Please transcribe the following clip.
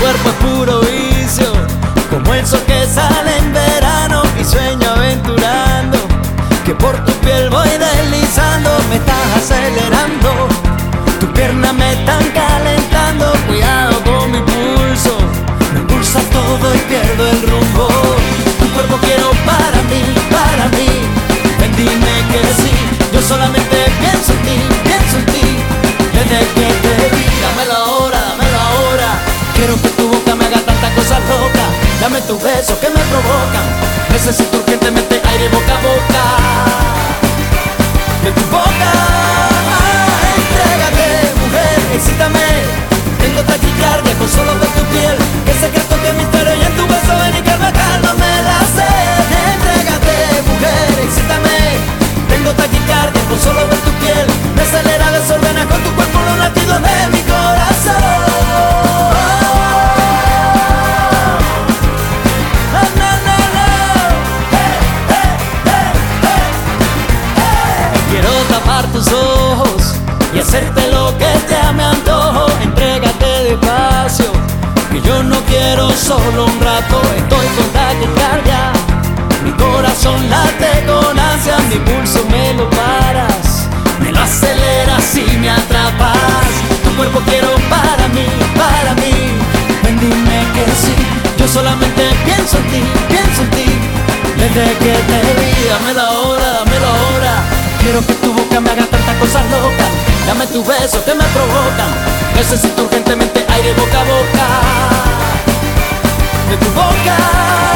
cuerpo es puro vicio, como el sol que sale en verano, y sueño aventurando que por tu piel voy deslizando. Me estás acelerando, tu pierna me están calentando. Cuidado con mi pulso, me impulsa todo y pierdo el rumbo. Tu cuerpo quiero para mí, para mí. Ven, dime que sí, yo solamente pienso en ti, pienso en ti. Desde que te vi, dámelo ahora, dámelo ahora. Quiero que tu boca me haga tantas cosas locas. Dame tus besos que me provocan. Necesito urgentemente aire boca a boca. De tu boca, entrégate, mujer, excítame. Tengo taquicardia con solo ver tu piel. Qué secreto, qué misterio, y en tu beso ven y que me calma, me la sé. Entrégate, mujer, excítame. Tengo taquicardia con solo ver tu piel. Me acelera, desordena con tu cuerpo los latidos de mi corazón. Quiero tapar tus ojos y hacerte lo que te me antojo. Entrégate despacio, que yo no quiero solo un rato. Estoy con taquicardia, mi corazón late con ansia. Mi pulso me lo paras, me lo aceleras y me atrapas. Tu cuerpo quiero para mí, para mí. Ven, dime que sí, yo solamente pienso en ti, pienso en ti. Desde que te vi, dámelo ahora, dámelo ahora. Quiero que tu boca me haga tantas cosas locas. Dame tus besos que me provocan. Necesito urgentemente aire boca a boca. De tu boca.